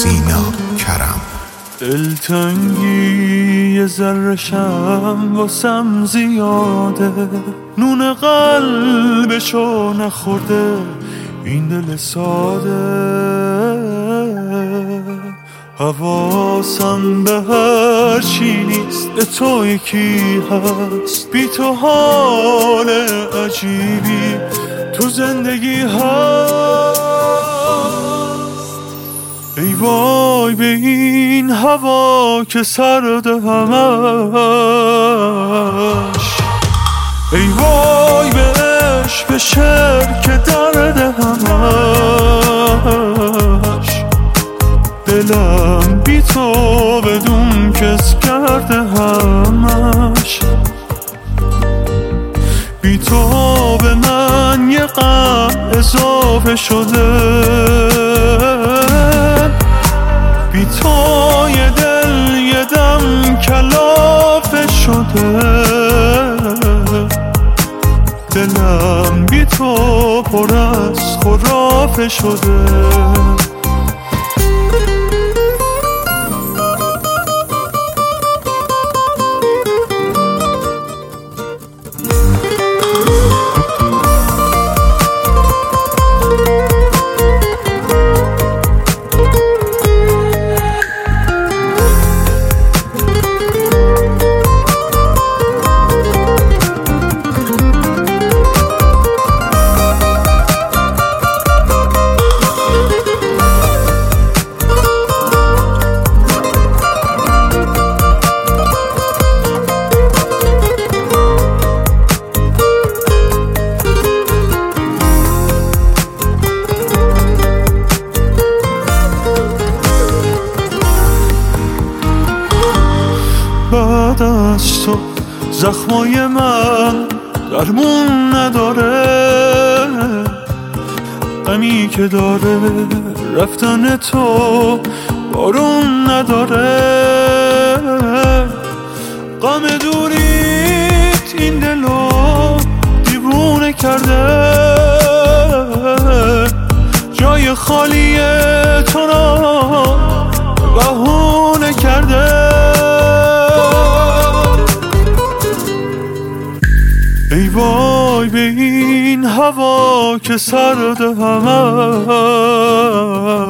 سینا کرم. دلتنگی یه ذره‌شم واسم زیاده، نون قلبشو نخورده این دل ساده. حواسم به هر چی نیست، به تو یکی هست، بی تو حال عجیبی تو زندگی هست. ای وای به این هوا که سرد همش، ای وای به عشق به شعر که درد همش. دلم بی تو بدون کس کرده همش، بی تو به من یه غم اضافه شده، بی تو یه دل یه دم کلافه شده. دلم بی تو پر از خرافه شده. بعد از تو زخمای من درمون نداره، غمی که داره رفتن تو بارون نداره. غم دوریت این دلو دیوونه کرده، جای خالی تو را بهونه کرده. ای وای به این هوا که سرد همه